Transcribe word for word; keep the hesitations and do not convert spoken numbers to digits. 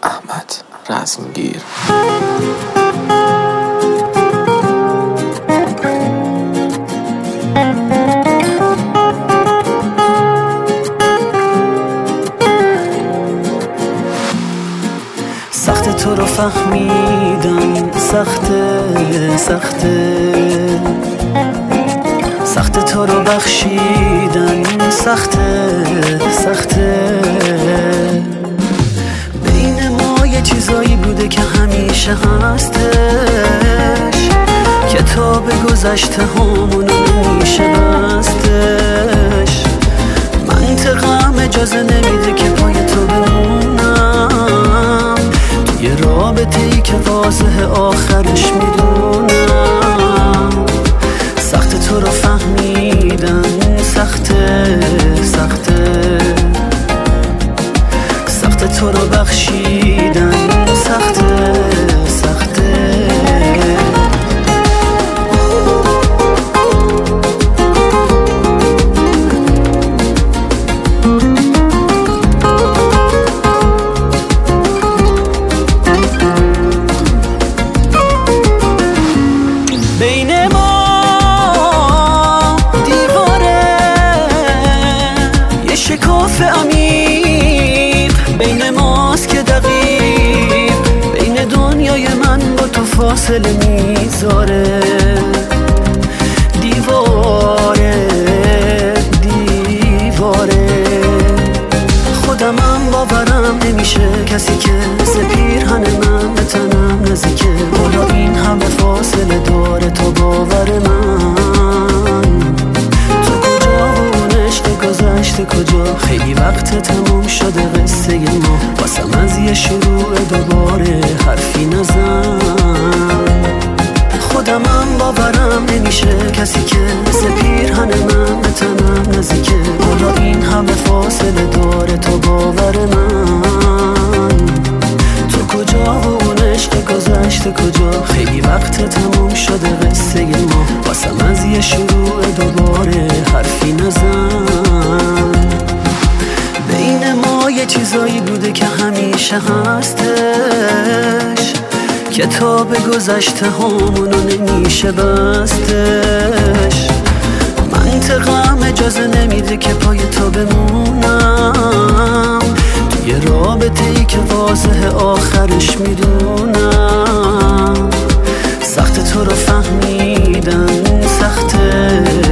احمد رزمگیر. سخت تو رو فهمیدن سخته سخته، سخت تو رو بخشیدن سخته سخته. بین ما یه چیزایی بوده که همیشه هستش، کتاب گذشته همونو نمیشه بستش. منطقم اجازه نمیده که پای تو بمونم، یه رابطه ای که واضح آخرش میدونم. سخت تو رو فهمیدن سخته سخته، سخت تو رو بخشیدن سخته سخته. بین ما دیواره یه شکاف عمیق، بین ماست که دقیق بین دنیای من با تو فاصله میذاره. دیواره دیواره خودمم باورم نمیشه، کسی که ز پیرهن من به تنم نزدیکه. حالا این همه فاصله داره تو باور من، تو کجا و اون عشق گذشته کجا؟ خیلی وقت تموم شده قصه ما، واسم از یه شروع دوباره حرفی نزن. خودمم باورم نمیشه، کسی که مثل پیرهن من به تنم نزدیکه. حالا این همه فاصله داره تو باور من، تو کجا و اون عشق گذشته کجا؟ خیلی وقت تموم شده قصه ما، واسم از یه شروع دوباره حرفی نزن. بین ما یه چیزایی بوده که همیشه هستش، کتاب گذشته همونو نمیشه بستش. منطقم اجازه نمیده که پای تو بمونم، توی رابطه ای که واضح آخرش میدونم. سخت تو رو فهمیدن سخته